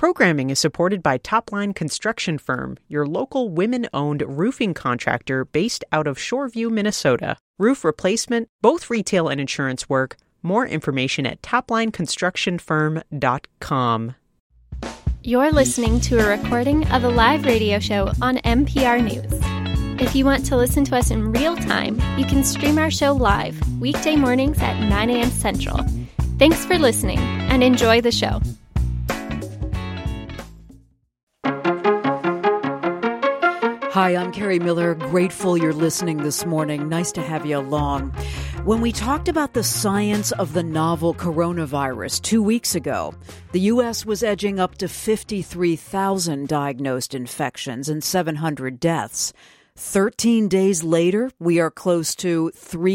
Programming is supported by Topline Construction Firm, your local women-owned roofing contractor based out of Shoreview, Minnesota. Roof replacement, both retail and insurance work. More information at toplineconstructionfirm.com. You're listening to a recording of a live radio show on NPR News. If you want to listen to us in real time, you can stream our show live, weekday mornings at 9 a.m. Central. Thanks for listening, and enjoy the show. Hi, I'm Carrie Miller. Grateful you're listening this morning. Nice to have you along. When we talked about the science of the novel coronavirus 2 weeks ago, the U.S. was edging up to 53,000 diagnosed infections and 700 deaths. 13 days later, we are close to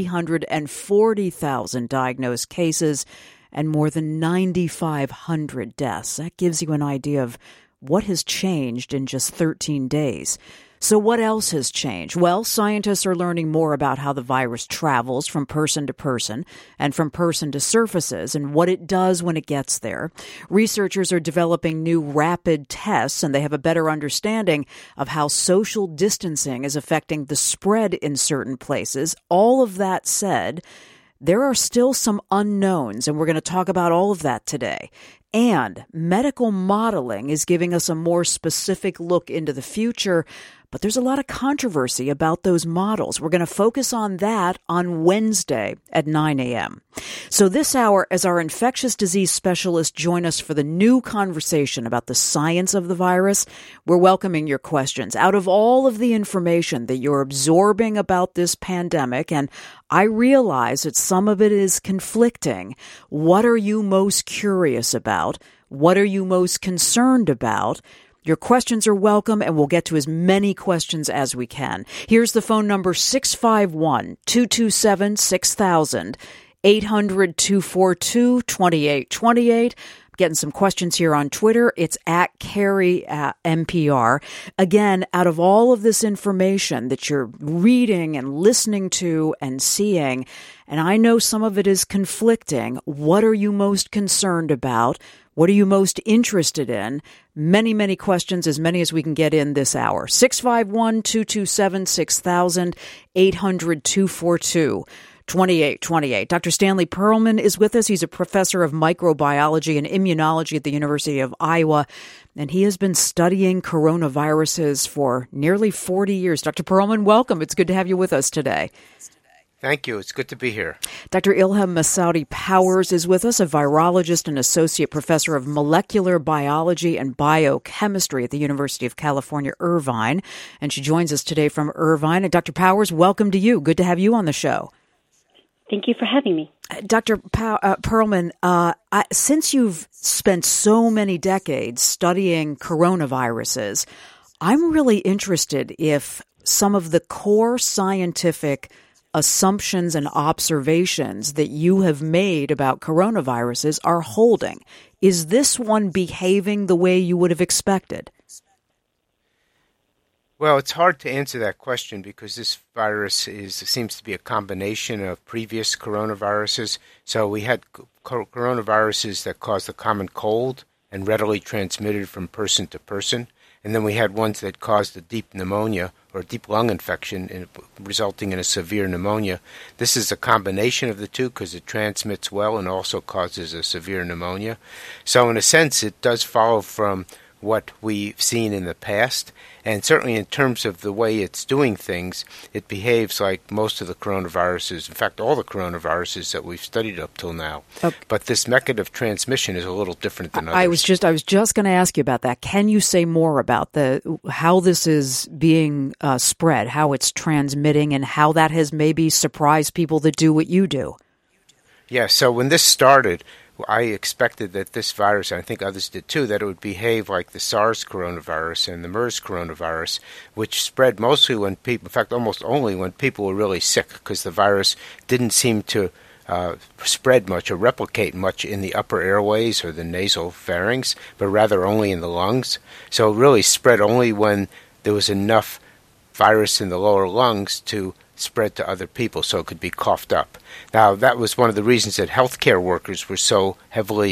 340,000 diagnosed cases and more than 9,500 deaths. That gives you an idea of what has changed in just 13 days. So what else has changed? Well, scientists are learning more about how the virus travels from person to person and from person to surfaces and what it does when it gets there. Researchers are developing new rapid tests, and they have a better understanding of how social distancing is affecting the spread in certain places. All of that said, there are still some unknowns, and we're going to talk about all of that today. And medical modeling is giving us a more specific look into the future, but there's a lot of controversy about those models. We're going to focus on that on Wednesday at 9 a.m. So this hour, as our infectious disease specialists join us for the new conversation about the science of the virus, we're welcoming your questions. Out of all of the information that you're absorbing about this pandemic, and I realize that some of it is conflicting, what are you most curious about? What are you most concerned about? Your questions are welcome, and we'll get to as many questions as we can. Here's the phone number, 651-227-6000, 800-242-2828. Getting some questions here on Twitter. It's at Carrie NPR. Again, out of all of this information that you're reading and listening to and seeing, and I know some of it is conflicting, what are you most concerned about? What are you most interested in? Many, many questions, as many as we can get in this hour. 651-227-6000, 800-242-2828. Dr. Stanley Perlman is with us. He's a professor of microbiology and immunology at the University of Iowa, and he has been studying coronaviruses for nearly 40 years. Dr. Perlman, welcome. It's good to have you with us today. Thank you. It's good to be here. Dr. Ilham Massaoudi Powers is with us, a virologist and associate professor of molecular biology and biochemistry at the University of California, Irvine. And she joins us today from Irvine. And Dr. Powers, welcome to you. Good to have you on the show. Thank you for having me. Dr. Perlman, since you've spent so many decades studying coronaviruses, I'm really interested if some of the core scientific assumptions and observations that you have made about coronaviruses are holding. Is this one behaving the way you would have expected? Well, it's hard to answer that question because this virus seems to be a combination of previous coronaviruses. So we had coronaviruses that caused the common cold and readily transmitted from person to person. And then we had ones that caused a deep pneumonia or deep lung infection, resulting in a severe pneumonia. This is a combination of the two because it transmits well and also causes a severe pneumonia. So in a sense, it does follow from what we've seen in the past. And certainly in terms of the way it's doing things, it behaves like most of the coronaviruses, in fact, all the coronaviruses that we've studied up till now. Okay. But this method of transmission is a little different than others. I was just going to ask you about that. Can you say more about how this is being spread, how it's transmitting, and how that has maybe surprised people that do what you do? Yeah, so when this started, I expected that this virus, and I think others did too, that it would behave like the SARS coronavirus and the MERS coronavirus, which spread mostly when people, in fact almost only when people were really sick, because the virus didn't seem to spread much or replicate much in the upper airways or the nasal pharynx, but rather only in the lungs. So it really spread only when there was enough virus in the lower lungs to spread to other people, so it could be coughed up. Now, that was one of the reasons that healthcare workers were so heavily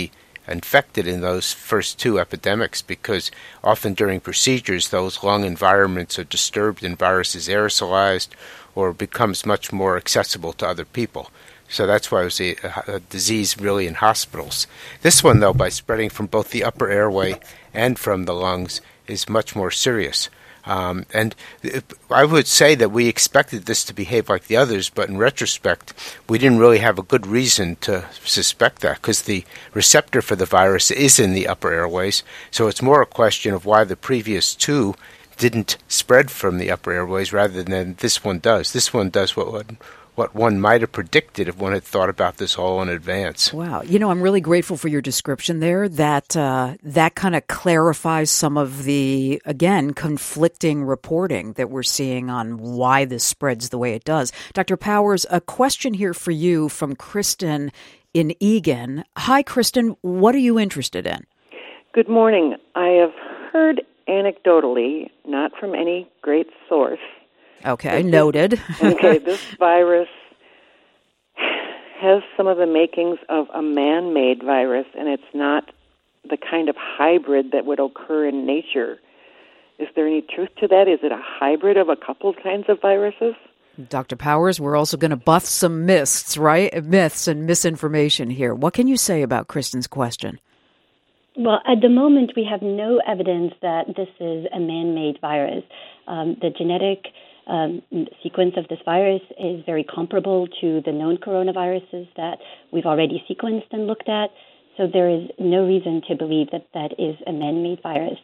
infected in those first two epidemics, because often during procedures those lung environments are disturbed and virus is aerosolized or becomes much more accessible to other people. So that's why it was a disease really in hospitals. This one, though, by spreading from both the upper airway and from the lungs, is much more serious. And I would say that we expected this to behave like the others, but in retrospect, we didn't really have a good reason to suspect that, because the receptor for the virus is in the upper airways. So it's more a question of why the previous two didn't spread from the upper airways rather than this one does. This one does what one might have predicted if one had thought about this all in advance. Wow. I'm really grateful for your description there. That kind of clarifies some of the, again, conflicting reporting that we're seeing on why this spreads the way it does. Dr. Powers, a question here for you from Kristen in Eagan. Hi, Kristen. What are you interested in? Good morning. I have heard anecdotally, not from any great source. Okay, noted. This virus has some of the makings of a man-made virus, and it's not the kind of hybrid that would occur in nature. Is there any truth to that? Is it a hybrid of a couple kinds of viruses? Dr. Powers, we're also going to bust some myths, right? Myths and misinformation here. What can you say about Kristen's question? Well, at the moment, we have no evidence that this is a man-made virus. The genetic sequence of this virus is very comparable to the known coronaviruses that we've already sequenced and looked at. So there is no reason to believe that that is a man-made virus.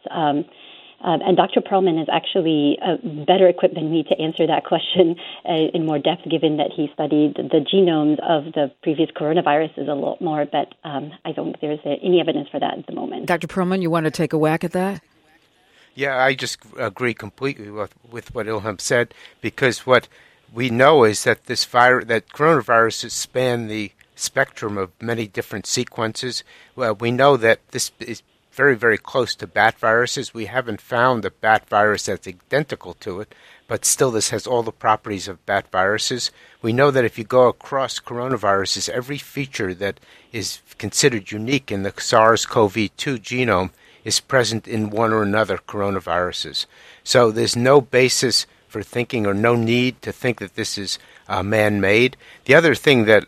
And Dr. Perlman is actually better equipped than me to answer that question in more depth, given that he studied the genomes of the previous coronaviruses a lot more. But I don't think there's any evidence for that at the moment. Dr. Perlman, you want to take a whack at that? Yeah, I just agree completely with what Ilham said, because what we know is that that coronaviruses span the spectrum of many different sequences. Well, we know that this is very, very close to bat viruses. We haven't found a bat virus that's identical to it, but still this has all the properties of bat viruses. We know that if you go across coronaviruses, every feature that is considered unique in the SARS-CoV-2 genome is present in one or another coronaviruses. So there's no basis for thinking, or no need to think that this is man-made. The other thing that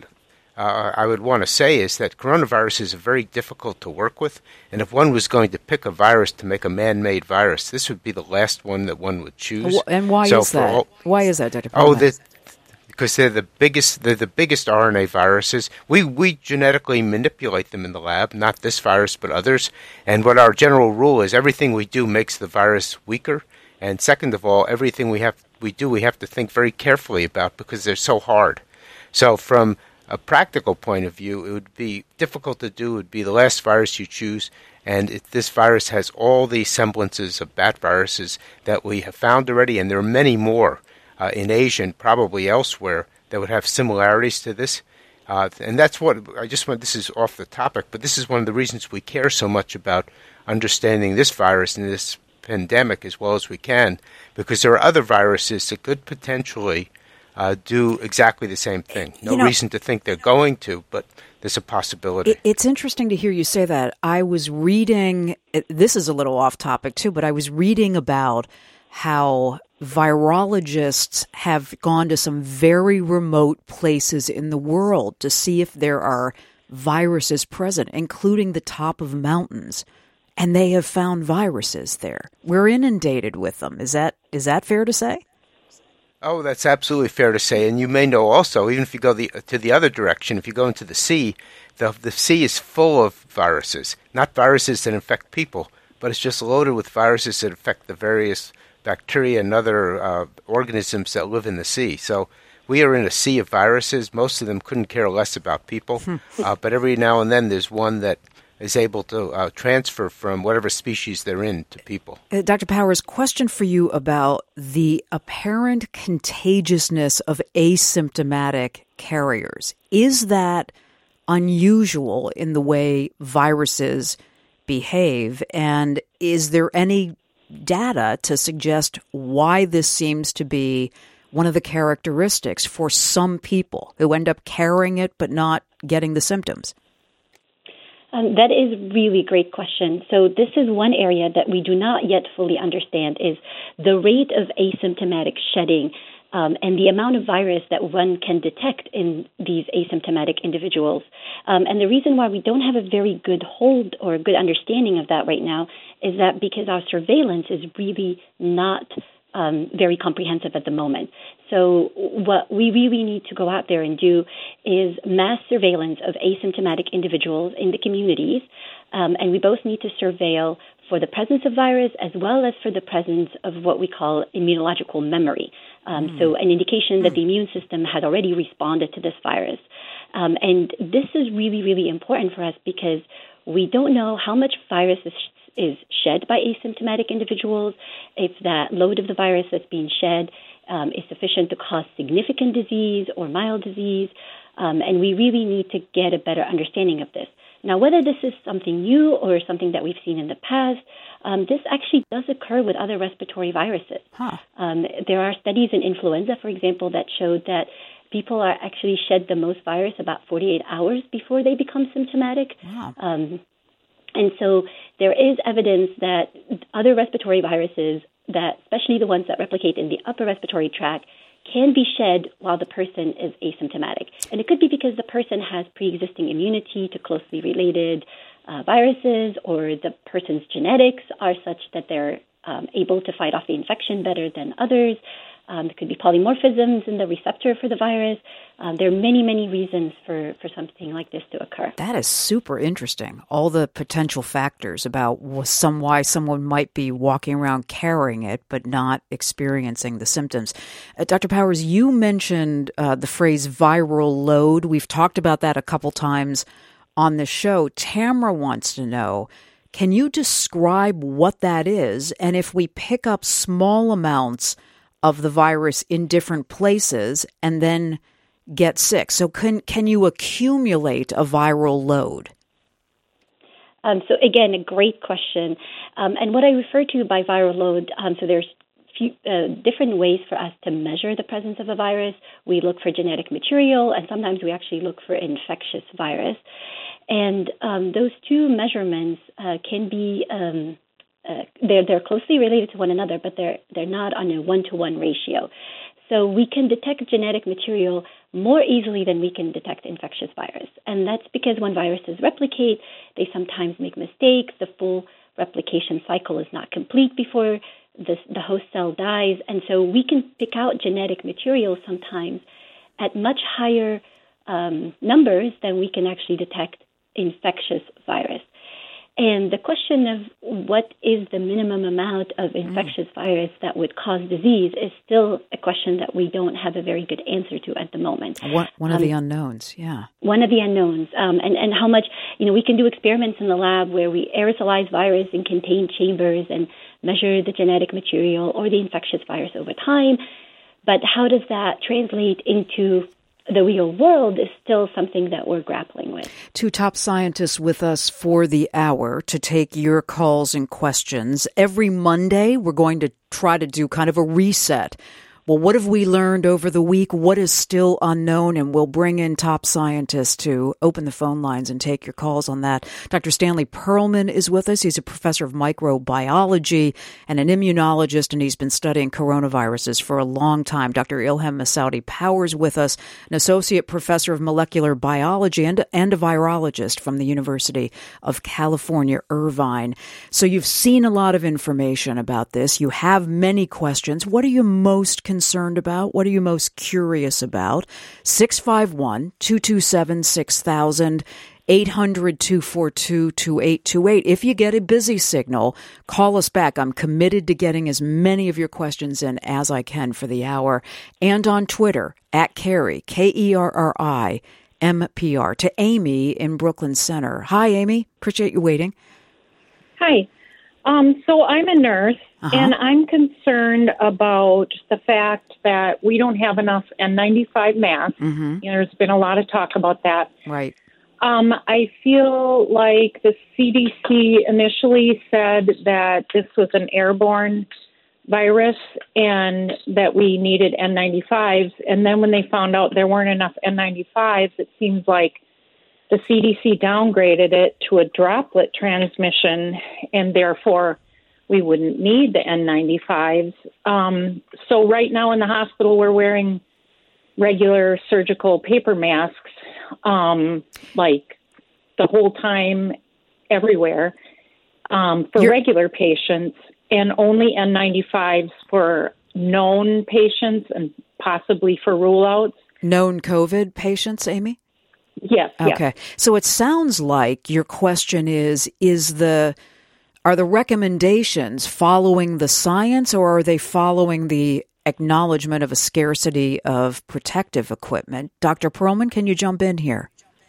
I would want to say is that coronaviruses are very difficult to work with, and if one was going to pick a virus to make a man-made virus, this would be the last one that one would choose. And why is that? Why is that, Dr. Perlman? Because they're the biggest RNA viruses. We genetically manipulate them in the lab, not this virus but others. And what our general rule is, everything we do makes the virus weaker. And second of all, everything we have to think very carefully about, because they're so hard. So from a practical point of view, it would be difficult to do. It would be the last virus you choose. And this virus has all the semblances of bat viruses that we have found already, and there are many more in Asia and probably elsewhere that would have similarities to this. And that's what I just want. This is off the topic, but this is one of the reasons we care so much about understanding this virus and this pandemic as well as we can, because there are other viruses that could potentially do exactly the same thing. No reason to think they're going to, but there's a possibility. It's interesting to hear you say that. I was reading, this is a little off topic too, but I was reading about how virologists have gone to some very remote places in the world to see if there are viruses present, including the top of mountains. And they have found viruses there. We're inundated with them. Is that fair to say? Oh, that's absolutely fair to say. And you may know also, even if you go to the other direction, if you go into the sea, the sea is full of viruses. Not viruses that infect people, but it's just loaded with viruses that affect the various bacteria and other organisms that live in the sea. So we are in a sea of viruses. Most of them couldn't care less about people. But every now and then there's one that is able to transfer from whatever species they're in to people. Dr. Powers, question for you about the apparent contagiousness of asymptomatic carriers. Is that unusual in the way viruses behave? And is there any data to suggest why this seems to be one of the characteristics for some people who end up carrying it but not getting the symptoms? That is really a great question. So this is one area that we do not yet fully understand is the rate of asymptomatic shedding and the amount of virus that one can detect in these asymptomatic individuals. And the reason why we don't have a very good hold or a good understanding of that right now is that because our surveillance is really not very comprehensive at the moment. So what we really need to go out there and do is mass surveillance of asymptomatic individuals in the communities, and we both need to surveil for the presence of virus as well as for the presence of what we call immunological memory. So an indication that the immune system had already responded to this virus. And this is really, really important for us because we don't know how much virus is shed by asymptomatic individuals, if that load of the virus that's being shed is sufficient to cause significant disease or mild disease, and we really need to get a better understanding of this. Now, whether this is something new or something that we've seen in the past, this actually does occur with other respiratory viruses. There are studies in influenza, for example, that showed that people are actually shed the most virus about 48 hours before they become symptomatic. Wow. And so there is evidence that other respiratory viruses, that especially the ones that replicate in the upper respiratory tract, can be shed while the person is asymptomatic. And it could be because the person has pre-existing immunity to closely related viruses, or the person's genetics are such that they're able to fight off the infection better than others. There could be polymorphisms in the receptor for the virus. There are many, many reasons for something like this to occur. That is super interesting. All the potential factors about why someone might be walking around carrying it but not experiencing the symptoms. Dr. Powers, you mentioned the phrase viral load. We've talked about that a couple times on the show. Tamara wants to know, can you describe what that is? And if we pick up small amounts of the virus in different places and then get sick. So can you accumulate a viral load? So again, a great question. And what I refer to by viral load, so there's different ways for us to measure the presence of a virus. We look for genetic material, and sometimes we actually look for infectious virus. And those two measurements can be they're closely related to one another, but they're not on a 1-to-1 ratio. So we can detect genetic material more easily than we can detect infectious virus. And that's because when viruses replicate, they sometimes make mistakes. The full replication cycle is not complete before the host cell dies. And so we can pick out genetic material sometimes at much higher numbers than we can actually detect infectious virus. And the question of what is the minimum amount of infectious virus that would cause disease is still a question that we don't have a very good answer to at the moment. One of the unknowns, yeah. One of the unknowns. And how much, we can do experiments in the lab where we aerosolize virus in contained chambers and measure the genetic material or the infectious virus over time. But how does that translate into the real world is still something that we're grappling with. Two top scientists with us for the hour to take your calls and questions. Every Monday, we're going to try to do kind of a reset. Well, what have we learned over the week? What is still unknown? And we'll bring in top scientists to open the phone lines and take your calls on that. Dr. Stanley Perlman is with us. He's a professor of microbiology and an immunologist, and he's been studying coronaviruses for a long time. Dr. Ilham Massaoudi Powers with us, an associate professor of molecular biology and a virologist from the University of California, Irvine. So you've seen a lot of information about this. You have many questions. What are you most concerned about? What are you most curious about? 651-227-6000, 800-242-2828. If you get a busy signal, call us back. I'm committed to getting as many of your questions in as I can for the hour. And on Twitter, @Kerry, KERRI, MPR, to Amy in Brooklyn Center. Hi, Amy. Appreciate you waiting. Hi. So I'm a nurse, and I'm concerned about the fact that we don't have enough N95 masks. There's been a lot of talk about that. Right. I feel like the CDC initially said that this was an airborne virus and that we needed N95s. And then when they found out there weren't enough N95s, it seems like the CDC downgraded it to a droplet transmission, and therefore we wouldn't need the N95s. So right now in the hospital, we're wearing regular surgical paper masks, like the whole time, everywhere, for regular patients, and only N95s for known patients and possibly for rule-outs. Known COVID patients, Amy? Yes. Okay. Yes. So it sounds like your question are the recommendations following the science, or are they following the acknowledgement of a scarcity of protective equipment? Dr. Perlman, can you jump in here?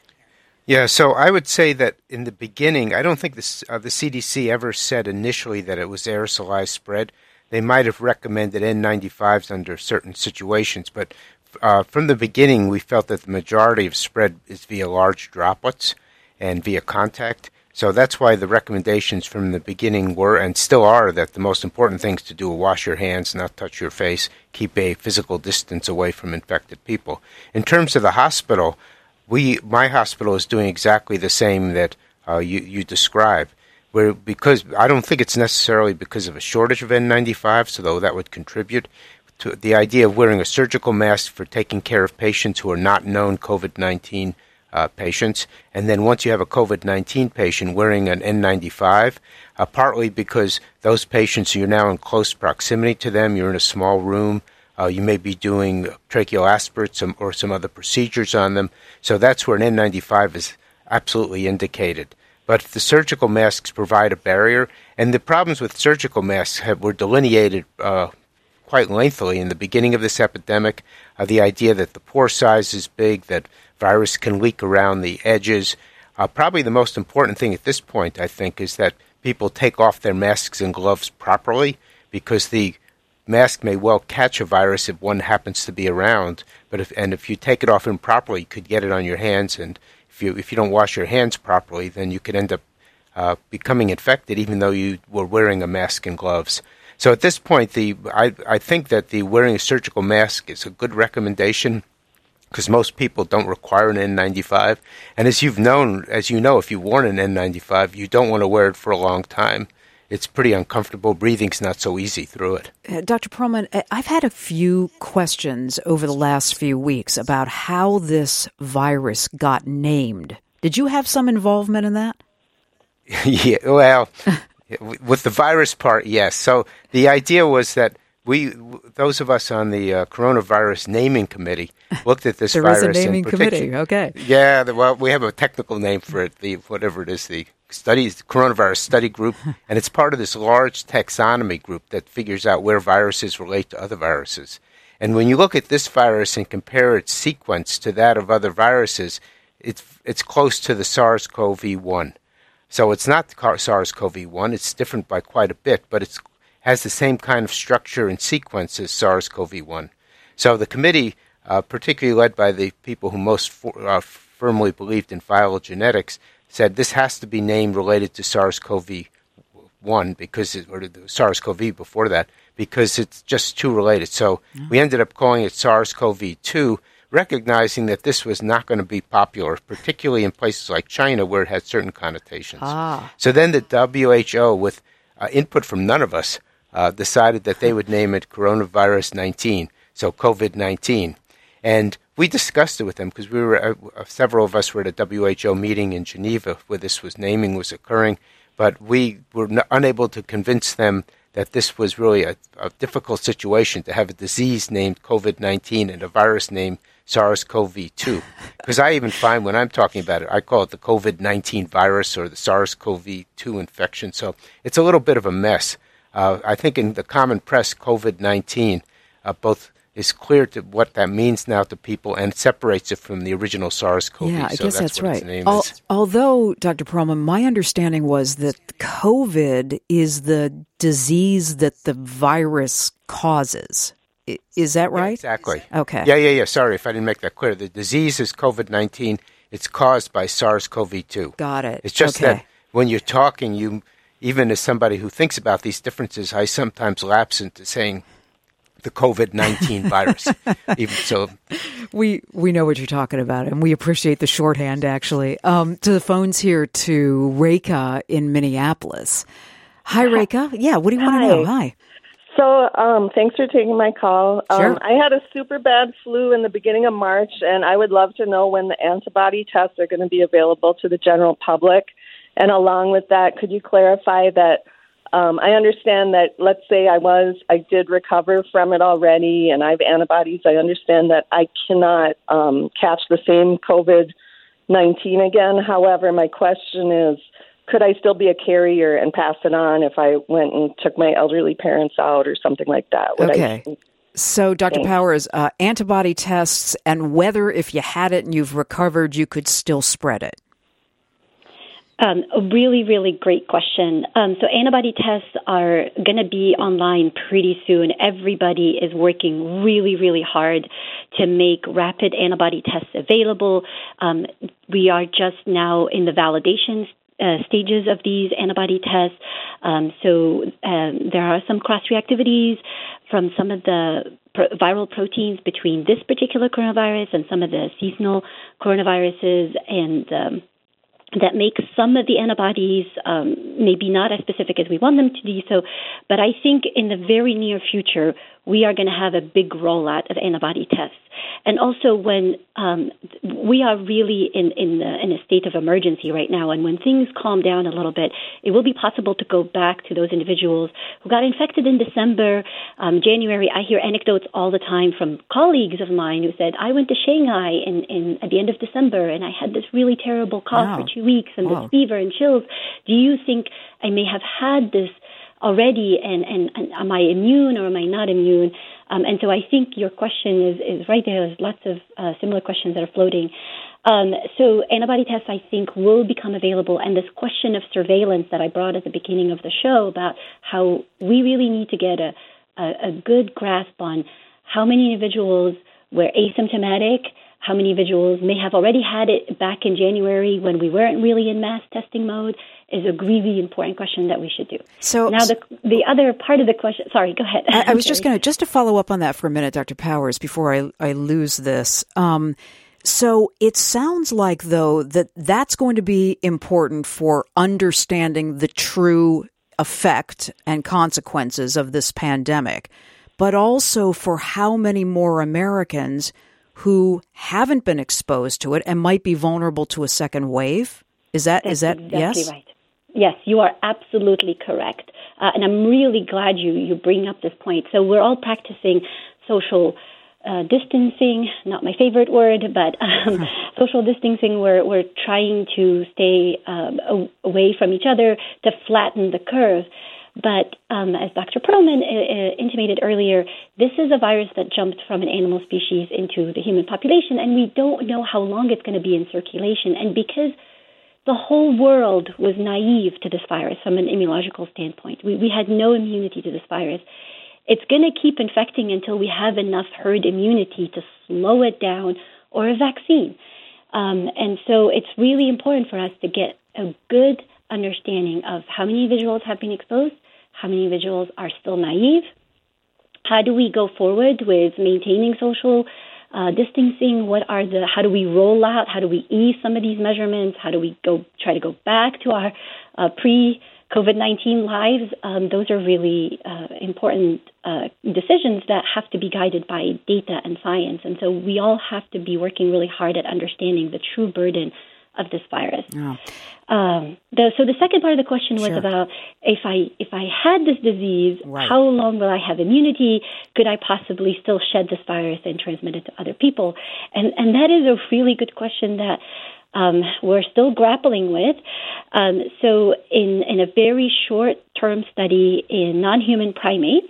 Yeah, so I would say that in the beginning, I don't think the CDC ever said initially that it was aerosolized spread. They might have recommended N95s under certain situations, but from the beginning, we felt that the majority of spread is via large droplets and via contact. So that's why the recommendations from the beginning were, and still are, that the most important things to do are wash your hands, not touch your face, keep a physical distance away from infected people. In terms of the hospital, my hospital is doing exactly the same that you described. Because I don't think it's necessarily because of a shortage of N95s, although that would contribute to the idea of wearing a surgical mask for taking care of patients who are not known COVID-19 patients. And then once you have a COVID-19 patient, wearing an N95, partly because those patients, you're now in close proximity to them, you're in a small room, you may be doing tracheal aspirates or some other procedures on them. So that's where an N95 is absolutely indicated. But the surgical masks provide a barrier, and the problems with surgical masks were delineated quite lengthily in the beginning of this epidemic. The idea that the pore size is big, that virus can leak around the edges. Probably the most important thing at this point, I think, is that people take off their masks and gloves properly, because the mask may well catch a virus if one happens to be around. But if you take it off improperly, you could get it on your hands, and if you don't wash your hands properly, then you could end up becoming infected, even though you were wearing a mask and gloves. So at this point, I think that the wearing a surgical mask is a good recommendation, because most people don't require an N95. And as you know, if you've worn an N95, you don't want to wear it for a long time. It's pretty uncomfortable. Breathing's not so easy through it. Dr. Perlman, I've had a few questions over the last few weeks about how this virus got named. Did you have some involvement in that? Yeah, well, with the virus part, yes. So the idea was that those of us on the coronavirus naming committee looked at this virus. There is a naming committee, okay. Yeah, well, we have a technical name for it, the coronavirus study group, and it's part of this large taxonomy group that figures out where viruses relate to other viruses. And when you look at this virus and compare its sequence to that of other viruses, it's close to the SARS-CoV-1. So it's not SARS-CoV-1, it's different by quite a bit, but it has the same kind of structure and sequence as SARS-CoV-1. So the committee, particularly led by the people who most firmly believed in phylogenetics, said this has to be named related to SARS-CoV-1 or the SARS-CoV before that, because it's just too related. So we ended up calling it SARS-CoV-2, recognizing that this was not going to be popular, particularly in places like China where it had certain connotations. So then the WHO, with input from none of us, decided that they would name it coronavirus 19, so COVID-19. And we discussed it with them because we were several of us were at a WHO meeting in Geneva where this naming was occurring, but we were unable to convince them that this was really a difficult situation to have a disease named COVID-19 and a virus named SARS-CoV-2. Because I even find when I'm talking about it, I call it the COVID-19 virus or the SARS-CoV-2 infection. So it's a little bit of a mess. I think in the common press, COVID-19 both is clear to what that means now to people and separates it from the original SARS-CoV. Yeah, I guess that's right. Is. Although, Dr. Perlman, my understanding was that COVID is the disease that the virus causes. Is that right? Yeah, exactly. Okay. Yeah. Sorry if I didn't make that clear. The disease is COVID-19. It's caused by SARS-CoV-2. Got it. It's just that when you're talking, even as somebody who thinks about these differences, I sometimes lapse into saying the COVID-19 virus. Even so, we know what you're talking about, and we appreciate the shorthand, actually. To the phones here to Reka in Minneapolis. Hi, Reka. Yeah, what do you want to know? Hi. So thanks for taking my call. Sure. I had a super bad flu in the beginning of March, and I would love to know when the antibody tests are going to be available to the general public. And along with that, could you clarify that I understand that, let's say I did recover from it already and I have antibodies. I understand that I cannot catch the same COVID-19 again. However, my question is, could I still be a carrier and pass it on if I went and took my elderly parents out or something like that? Okay. So, Dr. Powers, antibody tests and whether if you had it and you've recovered, you could still spread it. A really, really great question. So antibody tests are going to be online pretty soon. Everybody is working really, really hard to make rapid antibody tests available. We are just now in the validation stages of these antibody tests. So there are some cross-reactivities from some of the viral proteins between this particular coronavirus and some of the seasonal coronaviruses, and that makes some of the antibodies maybe not as specific as we want them to be. So, but I think in the very near future, we are going to have a big rollout of antibody tests. And also when we are really in a state of emergency right now, and when things calm down a little bit, it will be possible to go back to those individuals who got infected in December, January. I hear anecdotes all the time from colleagues of mine who said, I went to Shanghai at the end of December, and I had this really terrible cough for 2 weeks and this fever and chills. Do you think I may have had this already, and am I immune or am I not immune? And so I think your question is right there. There's lots of similar questions that are floating. So antibody tests, I think, will become available. And this question of surveillance that I brought at the beginning of the show about how we really need to get a good grasp on how many individuals were asymptomatic, how many individuals may have already had it back in January when we weren't really in mass testing mode, is a really important question that we should do. So now the other part of the question, sorry, go ahead. I was just to follow up on that for a minute, Dr. Powers, before I lose this. So it sounds like, though, that's going to be important for understanding the true effect and consequences of this pandemic, but also for how many more Americans who haven't been exposed to it and might be vulnerable to a second wave. Is that exactly yes? Right. Yes, you are absolutely correct. And I'm really glad you bring up this point. So we're all practicing social distancing, not my favorite word, but social distancing. We're trying to stay away from each other to flatten the curve. But as Dr. Perlman intimated earlier, this is a virus that jumped from an animal species into the human population, and we don't know how long it's going to be in circulation. And because the whole world was naive to this virus from an immunological standpoint, we had no immunity to this virus, it's going to keep infecting until we have enough herd immunity to slow it down, or a vaccine. And so it's really important for us to get a good understanding of how many individuals have been exposed, how many individuals are still naive, how do we go forward with maintaining social distancing, how do we roll out, how do we ease some of these measurements, how do we try to go back to our pre-COVID-19 lives. Those are really important decisions that have to be guided by data and science. And so we all have to be working really hard at understanding the true burden of this virus. Oh. So the second part of the question was about if I had this disease, how long will I have immunity? Could I possibly still shed this virus and transmit it to other people? And that is a really good question that we're still grappling with. So in a very short-term study in non-human primates,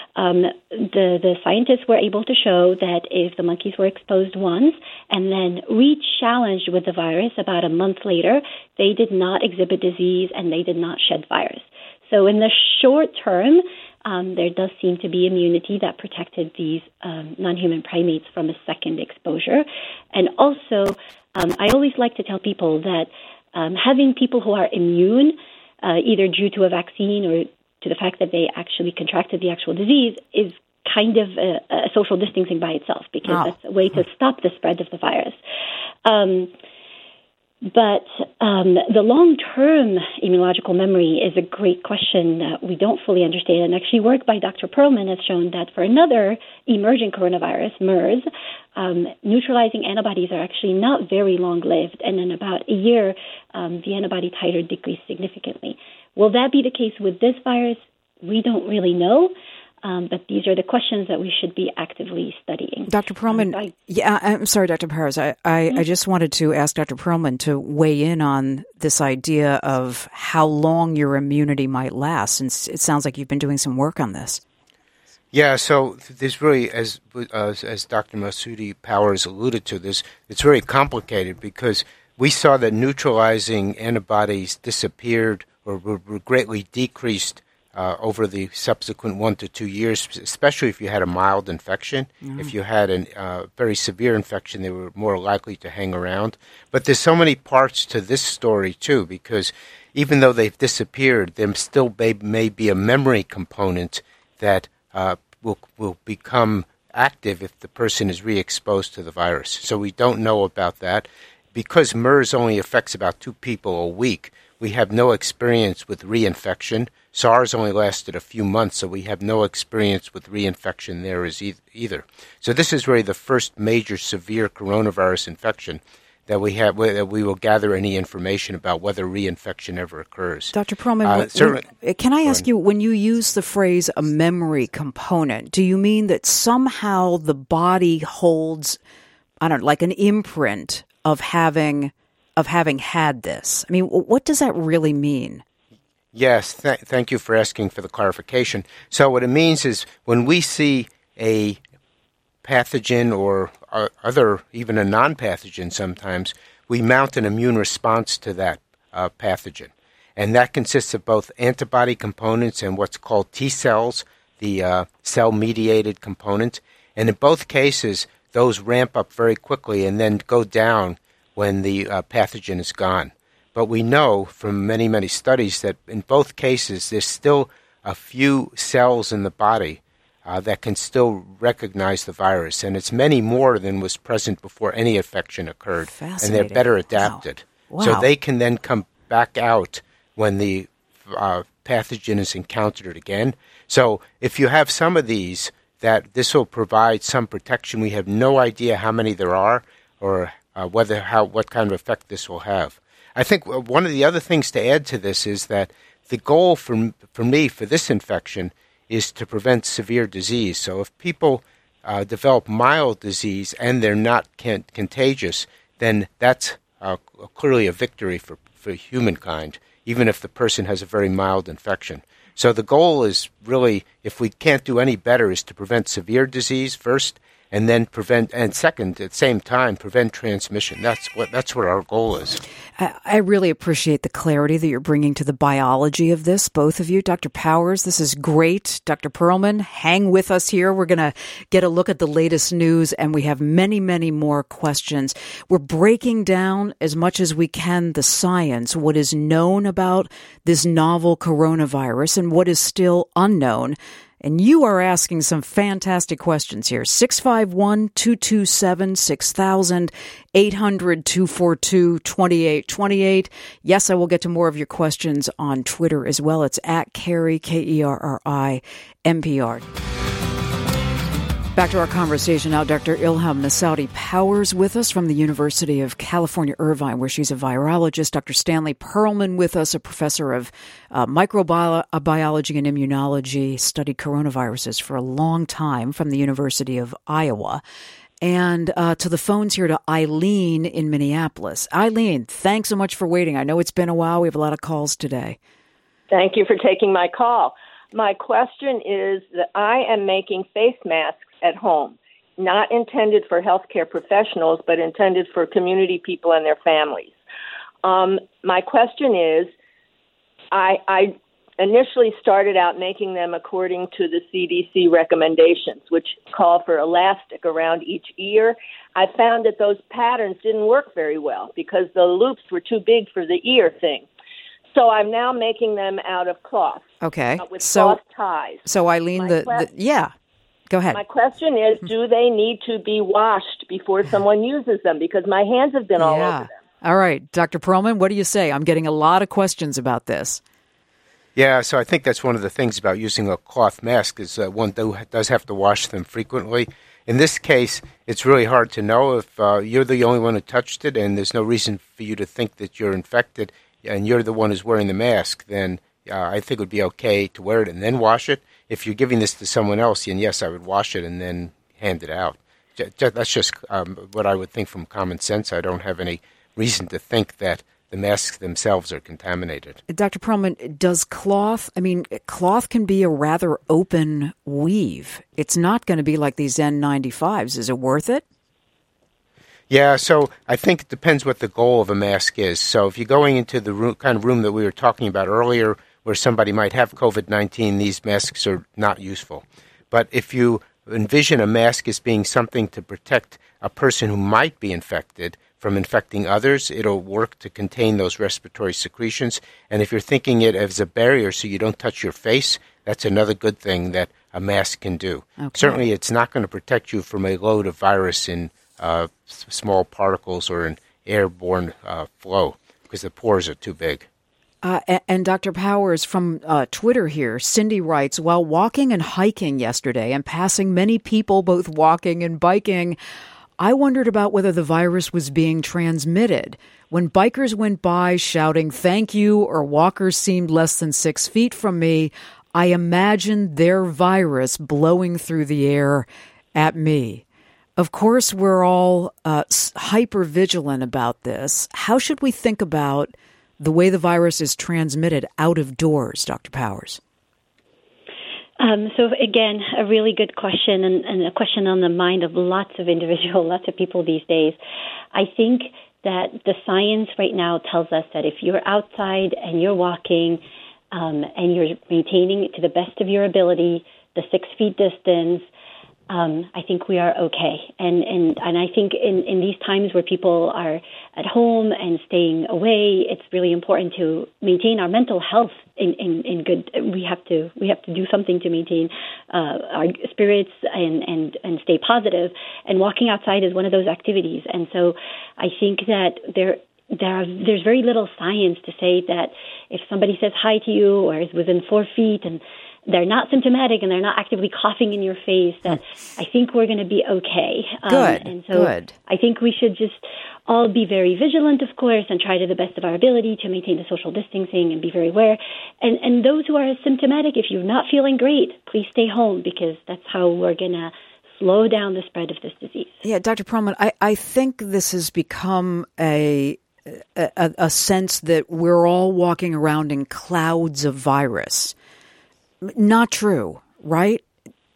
the scientists were able to show that if the monkeys were exposed once and then re-challenged with the virus about a month later, they did not exhibit disease and they did not shed virus. So in the short term, there does seem to be immunity that protected these non-human primates from a second exposure. And also, I always like to tell people that having people who are immune, either due to a vaccine or to the fact that they actually contracted the actual disease, is kind of a social distancing by itself, because that's a way to stop the spread of the virus. But the long-term immunological memory is a great question that we don't fully understand. And actually, work by Dr. Perlman has shown that for another emerging coronavirus, MERS, neutralizing antibodies are actually not very long-lived. And in about a year, the antibody titer decreased significantly. Will that be the case with this virus? We don't really know. But these are the questions that we should be actively studying. Dr. Perlman, I'm sorry, Dr. Powers. I just wanted to ask Dr. Perlman to weigh in on this idea of how long your immunity might last, since it sounds like you've been doing some work on this. Yeah, so there's really, as Dr. Masudi Powers alluded to, it's very complicated because we saw that neutralizing antibodies disappeared or were greatly decreased over the subsequent 1 to 2 years, especially if you had a mild infection. Mm-hmm. If you had a very severe infection, they were more likely to hang around. But there's so many parts to this story, too, because even though they've disappeared, there still may be a memory component that will become active if the person is re-exposed to the virus. So we don't know about that. Because MERS only affects about 2 people a week, we have no experience with reinfection. SARS only lasted a few months, so we have no experience with reinfection there either. So this is really the first major severe coronavirus infection that we have, that we will gather any information about whether reinfection ever occurs. Dr. Perlman, can I ask you, when you use the phrase a memory component, do you mean that somehow the body holds, like an imprint of having had this? I mean, what does that really mean? Yes, thank you for asking for the clarification. So what it means is when we see a pathogen or even a non-pathogen sometimes, we mount an immune response to that pathogen. And that consists of both antibody components and what's called T cells, the cell-mediated component. And in both cases, those ramp up very quickly and then go down when the pathogen is gone. But we know from many, many studies that in both cases, there's still a few cells in the body that can still recognize the virus. And it's many more than was present before any infection occurred. And they're better adapted. Wow. So they can then come back out when the pathogen is encountered again. So if you have some of these, that this will provide some protection. We have no idea how many there are or what kind of effect this will have. I think one of the other things to add to this is that the goal for me for this infection is to prevent severe disease. So if people develop mild disease and they're not contagious, then that's clearly a victory for humankind, even if the person has a very mild infection. So the goal is really, if we can't do any better, is to prevent severe disease first, and then second, at the same time, prevent transmission. That's what our goal is. I really appreciate the clarity that you're bringing to the biology of this, both of you. Dr. Powers, this is great. Dr. Perlman, hang with us here. We're going to get a look at the latest news, and we have many, many more questions. We're breaking down as much as we can the science, what is known about this novel coronavirus and what is still unknown. And you are asking some fantastic questions here. 651-227-6000, 800-242-2828. Yes, I will get to more of your questions on Twitter as well. It's at Kerry, Kerri, NPR. Back to our conversation now. Dr. Ilham Masudi Powers with us from the University of California, Irvine, where she's a virologist. Dr. Stanley Perlman with us, a professor of microbiology and immunology, studied coronaviruses for a long time from the University of Iowa. And to the phones here to Eileen in Minneapolis. Eileen, thanks so much for waiting. I know it's been a while. We have a lot of calls today. Thank you for taking my call. My question is that I am making face masks at home, not intended for healthcare professionals, but intended for community people and their families. My question is, I initially started out making them according to the CDC recommendations, which call for elastic around each ear. I found that those patterns didn't work very well because the loops were too big for the ear thing. So I'm now making them out of cloth. Okay. With cloth ties. So Eileen, Go ahead. My question is, do they need to be washed before someone uses them? Because my hands have been all over them. All right. Dr. Perlman, what do you say? I'm getting a lot of questions about this. Yeah, so I think that's one of the things about using a cloth mask is one does have to wash them frequently. In this case, it's really hard to know if you're the only one who touched it and there's no reason for you to think that you're infected and you're the one who's wearing the mask, then I think it would be okay to wear it and then wash it. If you're giving this to someone else, then yes, I would wash it and then hand it out. That's just what I would think from common sense. I don't have any reason to think that the masks themselves are contaminated. Dr. Perlman, does cloth can be a rather open weave. It's not going to be like these N95s. Is it worth it? Yeah, so I think it depends what the goal of a mask is. So if you're going into the kind of room that we were talking about earlier where somebody might have COVID-19, these masks are not useful. But if you envision a mask as being something to protect a person who might be infected from infecting others, it'll work to contain those respiratory secretions. And if you're thinking it as a barrier so you don't touch your face, that's another good thing that a mask can do. Okay. Certainly it's not going to protect you from a load of virus in small particles or an airborne flow because the pores are too big. And Dr. Powers from Twitter here, Cindy writes, while walking and hiking yesterday and passing many people both walking and biking, I wondered about whether the virus was being transmitted. When bikers went by shouting thank you or walkers seemed less than 6 feet from me, I imagined their virus blowing through the air at me. Of course, we're all hyper-vigilant about this. How should we think about the way the virus is transmitted out of doors, Dr. Powers? So again, a really good question and a question on the mind of lots of people these days. I think that the science right now tells us that if you're outside and you're walking and you're maintaining to the best of your ability the 6 feet distance, I think we are okay. And I think in these times where people are at home and staying away, it's really important to maintain our mental health in good. We have to do something to maintain our spirits and stay positive. And walking outside is one of those activities. And so I think that there's very little science to say that if somebody says hi to you or is within 4 feet and they're not symptomatic and they're not actively coughing in your face, that I think we're going to be okay. Good. And so I think we should just all be very vigilant, of course, and try to the best of our ability to maintain the social distancing and be very aware. And those who are symptomatic, if you're not feeling great, please stay home because that's how we're going to slow down the spread of this disease. Yeah, Dr. Perlman, I think this has become a sense that we're all walking around in clouds of virus. Not true, right?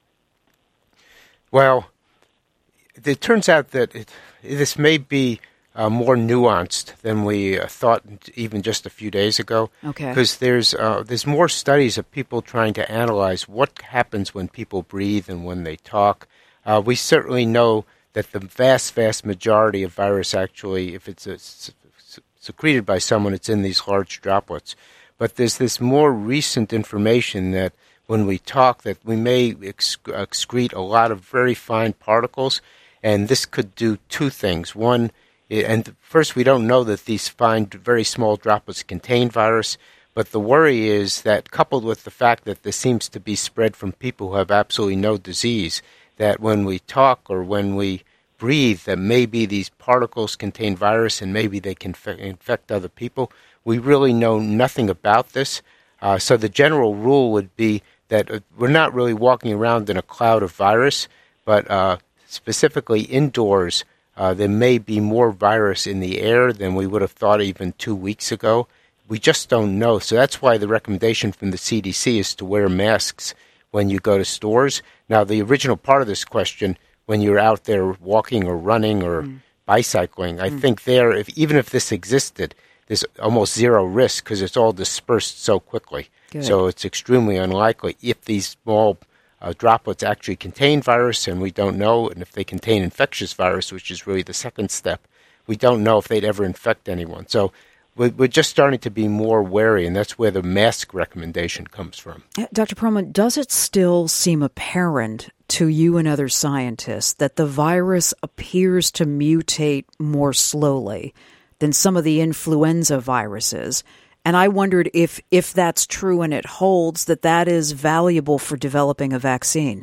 Well, it turns out that this may be more nuanced than we thought even just a few days ago. Okay. Because there's more studies of people trying to analyze what happens when people breathe and when they talk. We certainly know that the vast, vast majority of virus actually, if it's secreted by someone, it's in these large droplets. But there's this more recent information that when we talk that we may excrete a lot of very fine particles, and this could do two things. One, and first, we don't know that these fine, very small droplets contain virus, but the worry is that coupled with the fact that this seems to be spread from people who have absolutely no disease, that when we talk or when we breathe, that maybe these particles contain virus and maybe they can infect other people. We really know nothing about this. So the general rule would be that we're not really walking around in a cloud of virus, but specifically indoors, there may be more virus in the air than we would have thought even 2 weeks ago. We just don't know. So that's why the recommendation from the CDC is to wear masks when you go to stores. Now, the original part of this question, when you're out there walking or running or bicycling, I think even if this existed, there's almost zero risk because it's all dispersed so quickly. Good. So it's extremely unlikely if these small droplets actually contain virus, and we don't know, and if they contain infectious virus, which is really the second step, we don't know if they'd ever infect anyone. So we're just starting to be more wary, and that's where the mask recommendation comes from. Dr. Perlman, does it still seem apparent to you and other scientists that the virus appears to mutate more slowly than some of the influenza viruses? And I wondered if that's true and it holds, that is valuable for developing a vaccine.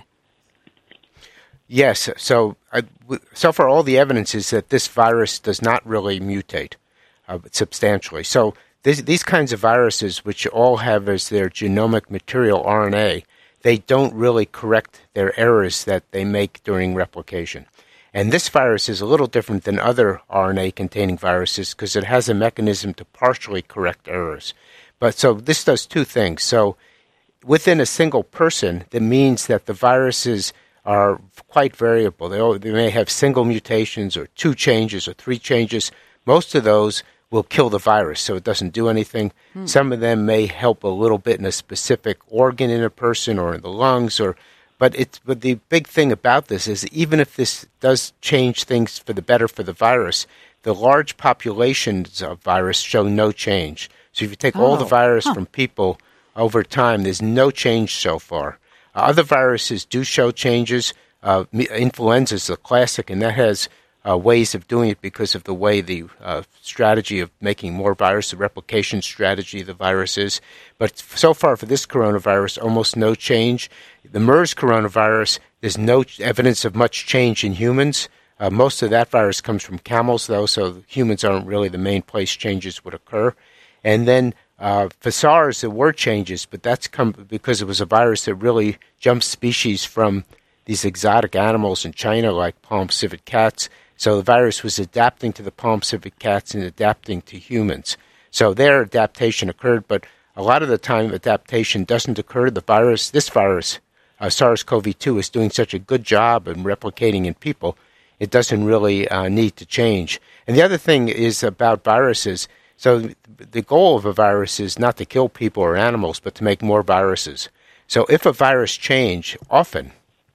Yes. So far, all the evidence is that this virus does not really mutate substantially. So these kinds of viruses, which all have as their genomic material RNA, they don't really correct their errors that they make during replication. And this virus is a little different than other RNA-containing viruses because it has a mechanism to partially correct errors. But so this does two things. So within a single person, that means that the viruses are quite variable. They may have single mutations or 2 changes or 3 changes. Most of those will kill the virus, so it doesn't do anything. Some of them may help a little bit in a specific organ in a person or in the lungs, but the big thing about this is even if this does change things for the better for the virus, the large populations of virus show no change. So if you take all the virus from people over time, there's no change so far. Other viruses do show changes. Influenza is the classic, and that has ways of doing it because of the way the strategy of making more virus, the replication strategy of the virus is. But so far for this coronavirus, almost no change. The MERS coronavirus, there's no evidence of much change in humans. Most of that virus comes from camels, though, so humans aren't really the main place changes would occur. And then for SARS, there were changes, but that's come because it was a virus that really jumped species from these exotic animals in China, like palm civet cats. So the virus was adapting to the palm civet cats and adapting to humans. So their adaptation occurred, but a lot of the time adaptation doesn't occur. This virus, SARS-CoV-2, is doing such a good job in replicating in people, it doesn't really need to change. And the other thing is about viruses. So the goal of a virus is not to kill people or animals, but to make more viruses. So if a virus changes, often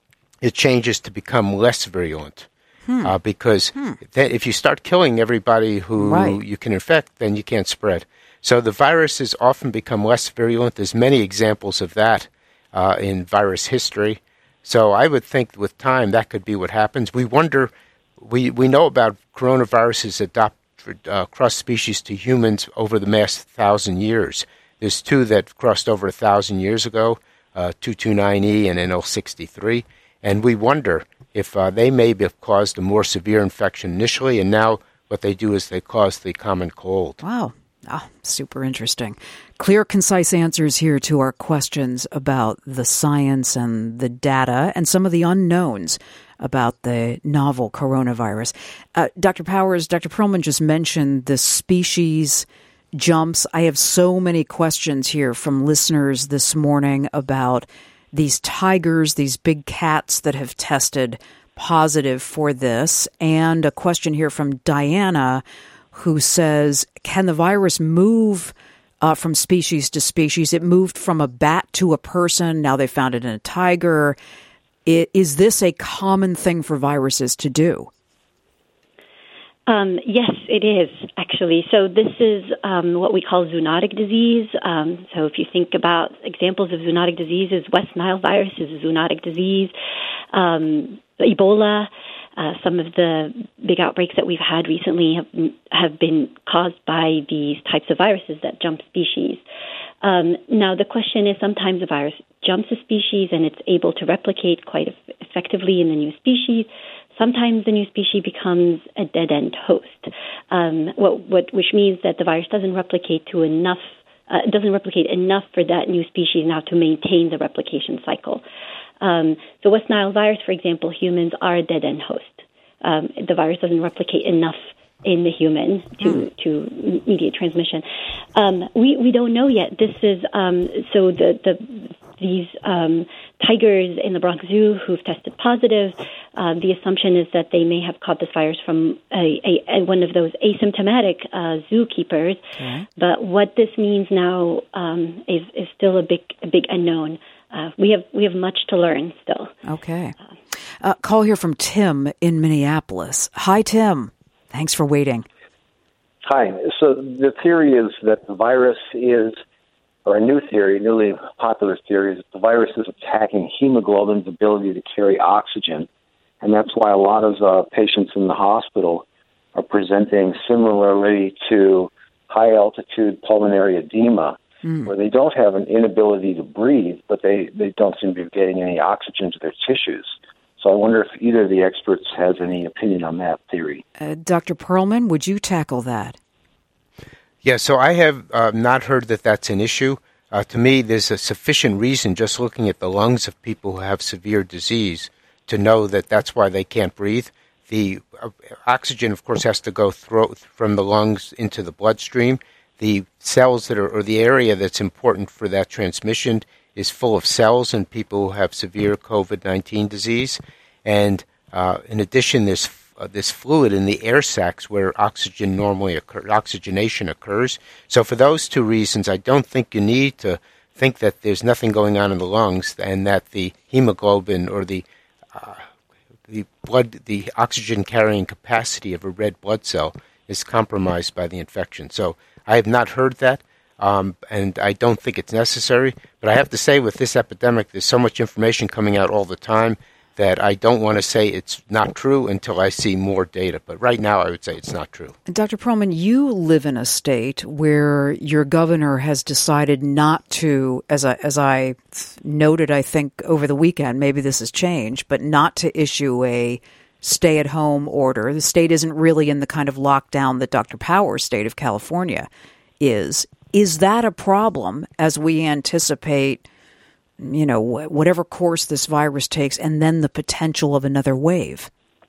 it changes to become less virulent. Because if you start killing everybody who you can infect, then you can't spread. So the viruses often become less virulent. There's many examples of that in virus history. So I would think with time that could be what happens. We wonder, we know about coronaviruses adopt cross species to humans over the last 1,000 years. There's 2 that crossed over 1,000 years ago, 229E and NL63. And we wonder if they may have caused a more severe infection initially, and now what they do is they cause the common cold. Wow. Super interesting. Clear, concise answers here to our questions about the science and the data and some of the unknowns about the novel coronavirus. Dr. Powers, Dr. Perlman just mentioned the species jumps. I have so many questions here from listeners this morning about these tigers, these big cats that have tested positive for this. And a question here from Diana, who says, can the virus move from species to species? It moved from a bat to a person. Now they found it in a tiger. Is this a common thing for viruses to do? Yes, it is, actually. So this is what we call zoonotic disease. So if you think about examples of zoonotic diseases, West Nile virus is a zoonotic disease. Ebola, some of the big outbreaks that we've had recently have been caused by these types of viruses that jump species. Now, the question is sometimes a virus jumps a species and it's able to replicate quite effectively in the new species. Sometimes the new species becomes a dead-end host, which means that the virus doesn't replicate enough for that new species now to maintain the replication cycle. So West Nile virus, for example, humans are a dead-end host. The virus doesn't replicate enough in the human to mediate transmission. We don't know yet. This is so these tigers in the Bronx Zoo who've tested positive. The assumption is that they may have caught this virus from one of those asymptomatic zookeepers. Okay. But what this means now is still a big unknown. We have much to learn still. Okay. Call here from Tim in Minneapolis. Hi, Tim. Thanks for waiting. Hi. So the theory is that the virus is, or a newly popular theory, is that the virus is attacking hemoglobin's ability to carry oxygen. And that's why a lot of patients in the hospital are presenting similarly to high-altitude pulmonary edema, where they don't have an inability to breathe, but they don't seem to be getting any oxygen to their tissues. So I wonder if either of the experts has any opinion on that theory. Dr. Perlman, would you tackle that? Yeah, so I have not heard that that's an issue. To me, there's a sufficient reason just looking at the lungs of people who have severe disease to know that that's why they can't breathe. The oxygen, of course, has to go from the lungs into the bloodstream. The cells or the area that's important for that transmission is full of cells in people who have severe COVID-19 disease. And in addition, there's this fluid in the air sacs where oxygenation occurs. So for those two reasons, I don't think you need to think that there's nothing going on in the lungs and that the hemoglobin or the oxygen carrying capacity of a red blood cell is compromised by the infection. So I have not heard that, and I don't think it's necessary. But I have to say, with this epidemic, there's so much information coming out all the time that I don't want to say it's not true until I see more data. But right now, I would say it's not true. Dr. Perlman, you live in a state where your governor has decided not to, as I noted, I think, over the weekend, maybe this has changed, but not to issue a stay-at-home order. The state isn't really in the kind of lockdown that Dr. Powers' state of California is. Is that a problem as we anticipate, whatever course this virus takes, and then the potential of another wave?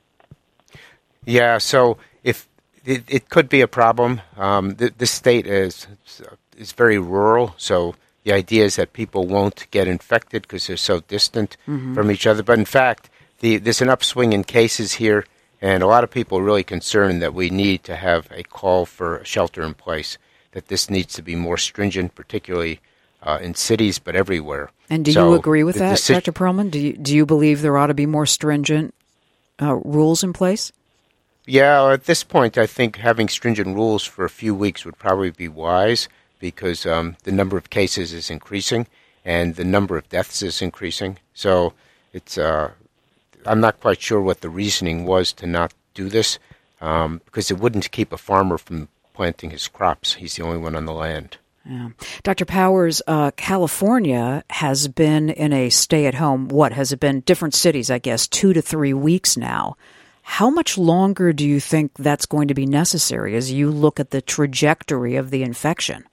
Yeah, so if it could be a problem. This state is very rural, so the idea is that people won't get infected because they're so distant from each other. But in fact, there's an upswing in cases here, and a lot of people are really concerned that we need to have a call for a shelter in place, that this needs to be more stringent, particularly in cities, but everywhere. And do you agree with that, Dr. Perlman? Do you believe there ought to be more stringent rules in place? Yeah, at this point, I think having stringent rules for a few weeks would probably be wise because the number of cases is increasing and the number of deaths is increasing. So it's I'm not quite sure what the reasoning was to not do this because it wouldn't keep a farmer from planting his crops. He's the only one on the land. Yeah. Dr. Powers, California has been in a stay-at-home, has it been? Different cities, I guess, 2 to 3 weeks now. How much longer do you think that's going to be necessary as you look at the trajectory of the infection?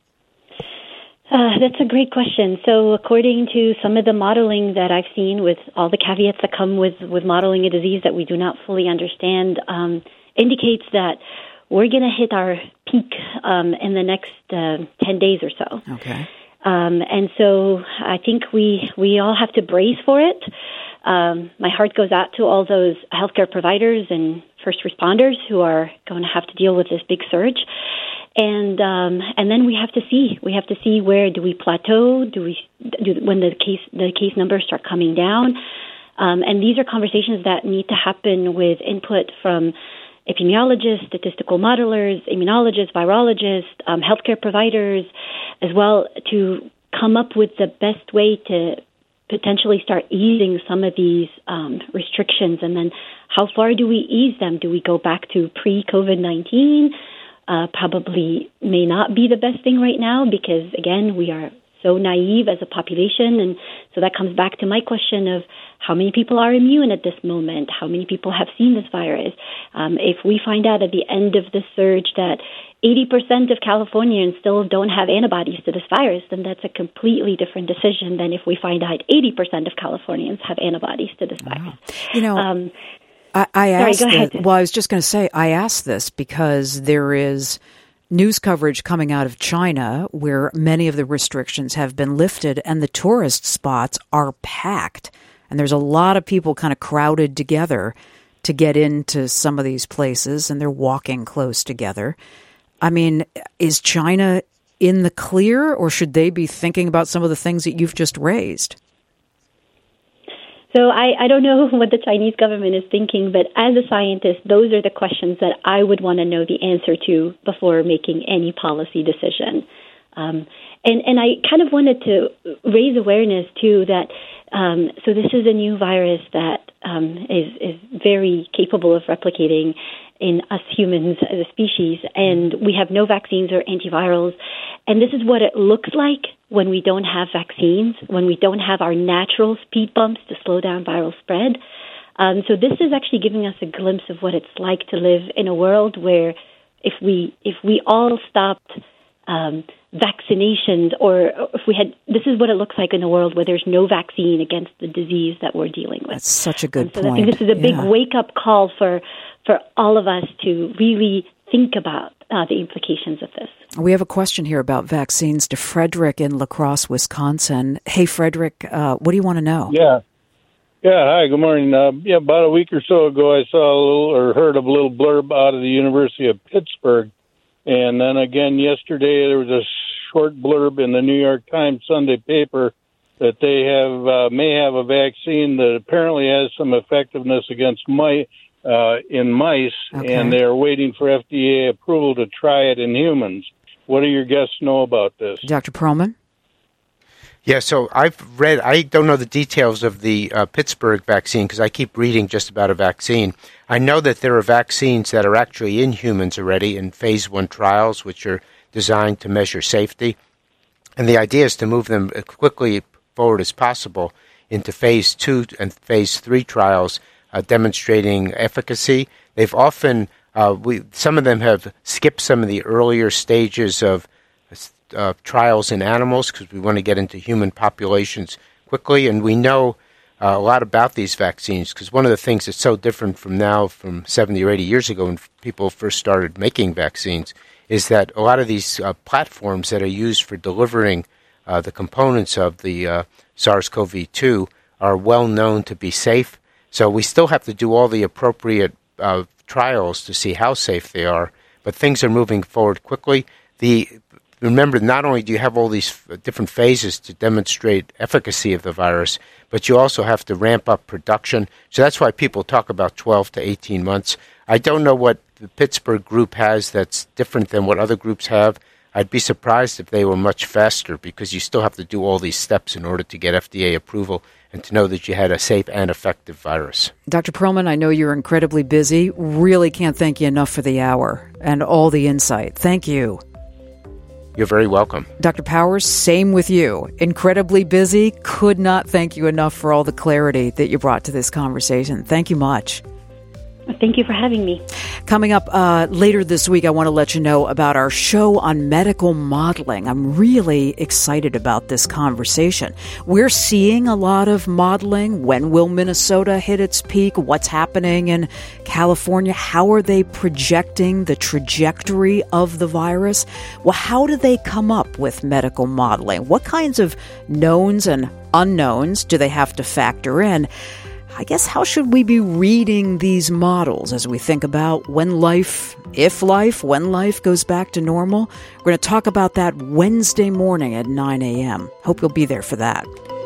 That's a great question. So according to some of the modeling that I've seen, with all the caveats that come with modeling a disease that we do not fully understand, indicates that we're going to hit our peak in the next 10 days or so. Okay. And so I think we all have to brace for it. My heart goes out to all those healthcare providers and first responders who are going to have to deal with this big surge. And then we have to see. We have to see, where do we plateau? When the case numbers start coming down? And these are conversations that need to happen with input from epidemiologists, statistical modelers, immunologists, virologists, healthcare providers, as well, to come up with the best way to potentially start easing some of these restrictions. And then how far do we ease them? Do we go back to pre-COVID-19? Probably may not be the best thing right now because, again, we are so naive as a population. And so that comes back to my question of how many people are immune at this moment? How many people have seen this virus? If we find out at the end of the surge that 80% of Californians still don't have antibodies to this virus, then that's a completely different decision than if we find out 80% of Californians have antibodies to this virus. Wow. I asked I was just going to say, I asked this because there is news coverage coming out of China where many of the restrictions have been lifted and the tourist spots are packed. And there's a lot of people kind of crowded together to get into some of these places, and they're walking close together. I mean, is China in the clear, or should they be thinking about some of the things that you've just raised? So I don't know what the Chinese government is thinking, but as a scientist, those are the questions that I would want to know the answer to before making any policy decision. And I kind of wanted to raise awareness, too, that so this is a new virus that is very capable of replicating in us humans as a species, and we have no vaccines or antivirals. And this is what it looks like when we don't have vaccines, when we don't have our natural speed bumps to slow down viral spread. So this is actually giving us a glimpse of what it's like to live in a world where if we all stopped vaccinations, or if we had, this is what it looks like in a world where there's no vaccine against the disease that we're dealing with. That's such a good point. point. I think this is a big wake-up call for all of us to really think about the implications of this. We have a question here about vaccines to Frederick in La Crosse, Wisconsin. Hey, Frederick, what do you want to know? Yeah. Hi, good morning. About a week or so ago, I heard a little blurb out of the University of Pittsburgh. And then again yesterday, there was a short blurb in the New York Times Sunday paper that they may have a vaccine that apparently has some effectiveness against mice, and they're waiting for FDA approval to try it in humans. What do your guests know about this? Dr. Perlman? Yeah, so I've read, I don't know the details of the Pittsburgh vaccine because I keep reading just about a vaccine. I know that there are vaccines that are actually in humans already in phase 1 trials, which are designed to measure safety. And the idea is to move them quickly forward as possible into phase 2 and phase 3 trials demonstrating efficacy. They've often, some of them have skipped some of the earlier stages of trials in animals because we want to get into human populations quickly, and we know a lot about these vaccines because one of the things that's so different from 70 or 80 years ago when people first started making vaccines is that a lot of these platforms that are used for delivering the components of the SARS-CoV-2 are well known to be safe. So we still have to do all the appropriate trials to see how safe they are, but things are moving forward quickly. Remember, not only do you have all these different phases to demonstrate efficacy of the virus, but you also have to ramp up production. So that's why people talk about 12 to 18 months. I don't know what the Pittsburgh group has that's different than what other groups have. I'd be surprised if they were much faster because you still have to do all these steps in order to get FDA approval and to know that you had a safe and effective virus. Dr. Perlman, I know you're incredibly busy. Really can't thank you enough for the hour and all the insight. Thank you. You're very welcome. Dr. Powers, same with you. Incredibly busy. Could not thank you enough for all the clarity that you brought to this conversation. Thank you much. Thank you for having me. Coming up later this week, I want to let you know about our show on medical modeling. I'm really excited about this conversation. We're seeing a lot of modeling. When will Minnesota hit its peak? What's happening in California? How are they projecting the trajectory of the virus? Well, how do they come up with medical modeling? What kinds of knowns and unknowns do they have to factor in? I guess how should we be reading these models as we think about when life goes back to normal? We're going to talk about that Wednesday morning at 9 a.m. Hope you'll be there for that.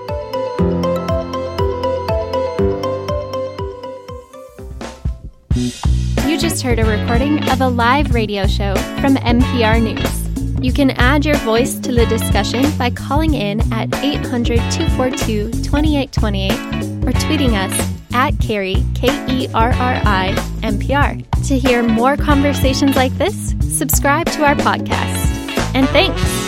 You just heard a recording of a live radio show from NPR News. You can add your voice to the discussion by calling in at 800-242-2828 or tweeting us at Kerri, Kerri, NPR. To hear more conversations like this, subscribe to our podcast. And thanks!